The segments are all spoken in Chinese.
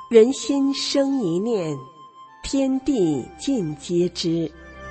人心生一念，天地尽皆知。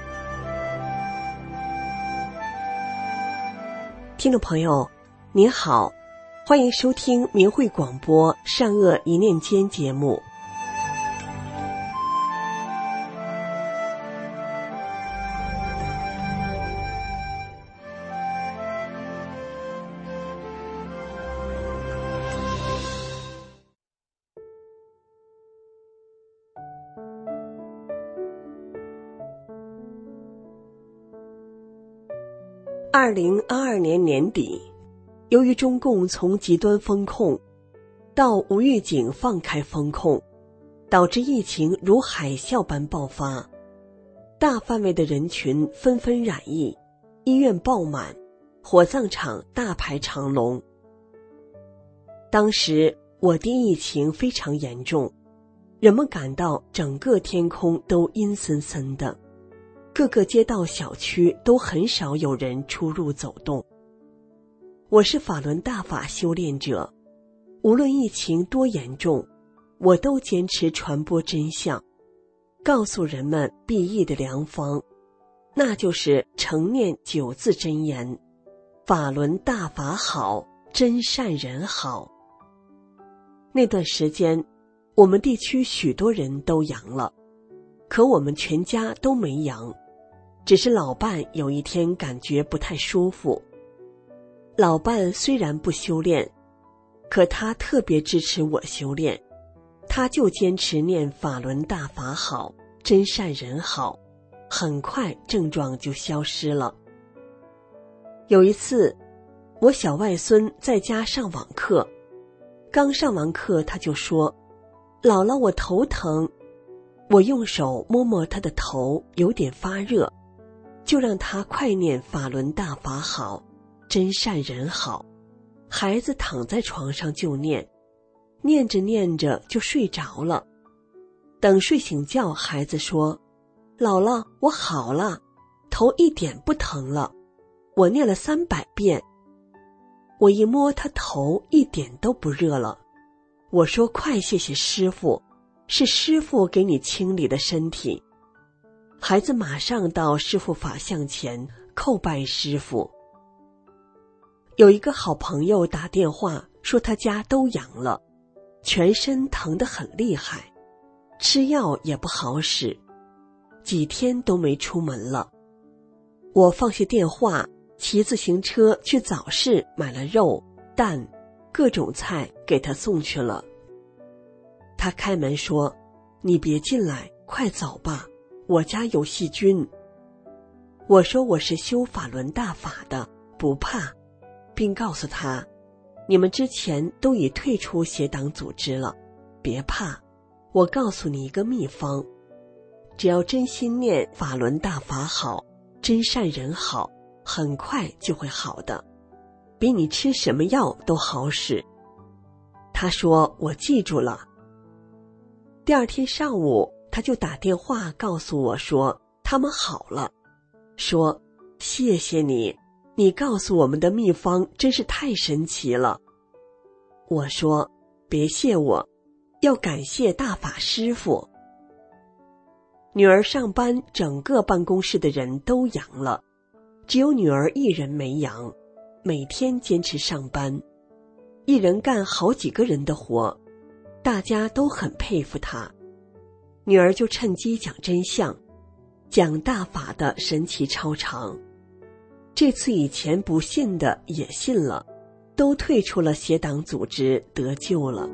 听众朋友您好，欢迎收听明慧广播善恶一念间节目。2022年年底，由于中共从极端封控到无预警放开封控，导致疫情如海啸般爆发，大范围的人群纷纷染疫，医院爆满，火葬场大排长龙。当时我地疫情非常严重，人们感到整个天空都阴森森的，各个街道小区都很少有人出入走动。我是法轮大法修炼者，无论疫情多严重，我都坚持传播真相，告诉人们避疫的良方，那就是常念9字真言：法轮大法好，真善人好。那段时间，我们地区许多人都阳了，可我们全家都没阳，只是老伴有一天感觉不太舒服。老伴虽然不修炼，可他特别支持我修炼，他就坚持念法轮大法好，真善人好，很快症状就消失了。有一次，我小外孙在家上网课，刚上完课他就说：“姥姥，我头疼。”我用手摸摸他的头，有点发热，就让他快念法轮大法好，真善人好。孩子躺在床上就念，念着念着就睡着了。等睡醒觉，孩子说：“姥姥，我好了，头一点不疼了，我念了300遍。”我一摸他头，一点都不热了。我说：“快谢谢师父，是师父给你清理的身体。”孩子马上到师父法像前叩拜师父。有一个好朋友打电话说他家都阳了，全身疼得很厉害，吃药也不好使，几天都没出门了。我放下电话，骑自行车去早市买了肉、蛋、各种菜给他送去了。他开门说：“你别进来，快走吧，我家有细菌。”我说：“我是修法轮大法的，不怕。”并告诉他：“你们之前都已退出邪党组织了，别怕，我告诉你一个秘方，只要真心念法轮大法好，真善人好，很快就会好的，比你吃什么药都好使。”他说：“我记住了。”第二天上午，他就打电话告诉我说他们好了，说：“谢谢你，你告诉我们的秘方真是太神奇了。”我说：“别谢我，要感谢大法师父。”女儿上班，整个办公室的人都阳了，只有女儿一人没阳，每天坚持上班，一人干好几个人的活，大家都很佩服她。女儿就趁机讲真相，讲大法的神奇超常。这次以前不信的也信了，都退出了邪党组织，得救了。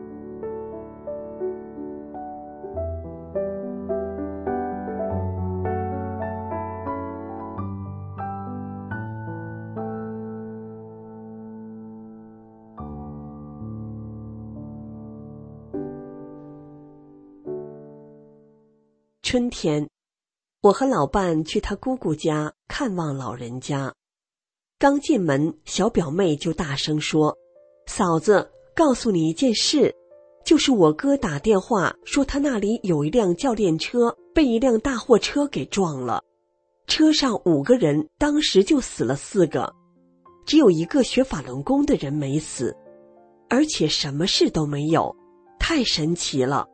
春天，我和老伴去他姑姑家看望老人家。刚进门，小表妹就大声说：“嫂子，告诉你一件事，就是我哥打电话说他那里有一辆教练车被一辆大货车给撞了，车上5个人，当时就死了4个，只有一个学法轮功的人没死，而且什么事都没有，太神奇了，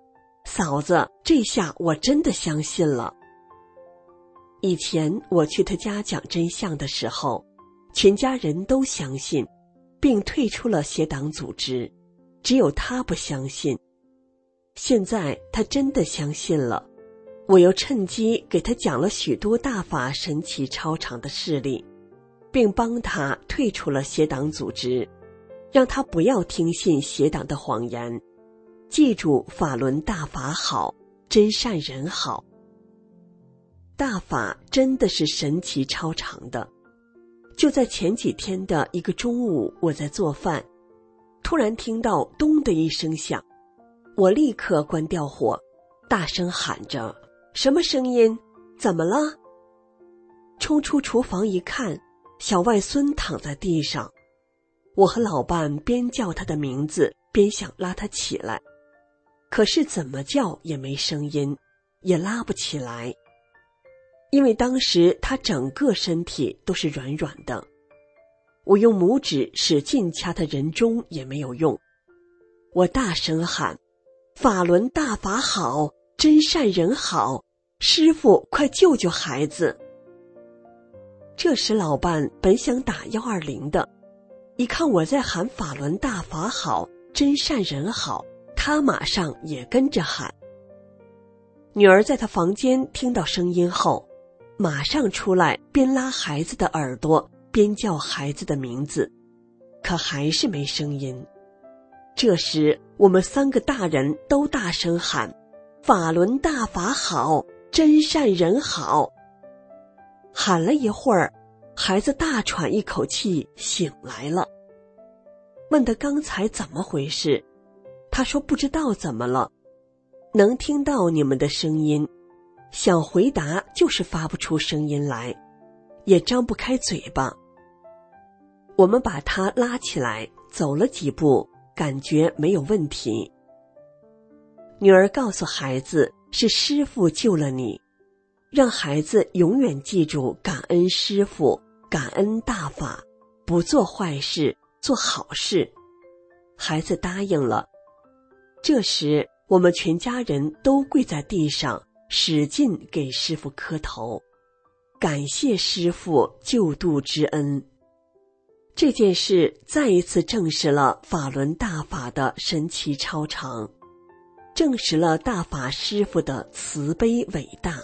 嫂子，这下我真的相信了。以前我去他家讲真相的时候，全家人都相信，并退出了邪党组织，只有他不相信。现在他真的相信了，我又趁机给他讲了许多大法神奇超常的事例，并帮他退出了邪党组织，让他不要听信邪党的谎言，记住法轮大法好，真善人好。大法真的是神奇超常的。就在前几天的一个中午，我在做饭，突然听到咚的一声响，我立刻关掉火，大声喊着：什么声音？怎么了？冲出厨房一看，小外孙躺在地上。我和老伴边叫他的名字，边想拉他起来，可是怎么叫也没声音，也拉不起来。因为当时他整个身体都是软软的，我用拇指使劲掐他人中也没有用。我大声喊：法轮大法好，真善人好，师父快救救孩子。这时老伴本想打120的，一看我在喊法轮大法好，真善人好，他马上也跟着喊。女儿在他房间听到声音后，马上出来，边拉孩子的耳朵边叫孩子的名字，可还是没声音。这时我们3个大人都大声喊：法轮大法好，真善人好。喊了一会儿，孩子大喘一口气醒来了。问他刚才怎么回事，他说不知道怎么了，能听到你们的声音，想回答就是发不出声音来，也张不开嘴巴。我们把他拉起来，走了几步，感觉没有问题。女儿告诉孩子，是师父救了你，让孩子永远记住感恩师父，感恩大法，不做坏事，做好事。孩子答应了。这时我们全家人都跪在地上，使劲给师父磕头，感谢师父救度之恩。这件事再一次证实了法轮大法的神奇超常，证实了大法师父的慈悲伟大。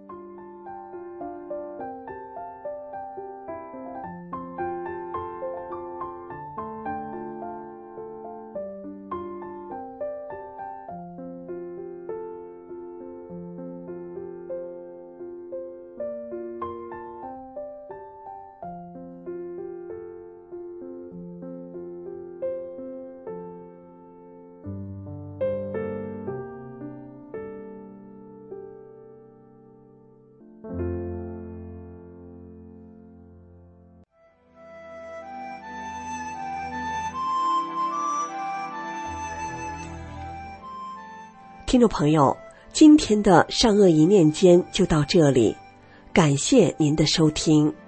听众朋友，今天的善恶一念间就到这里，感谢您的收听。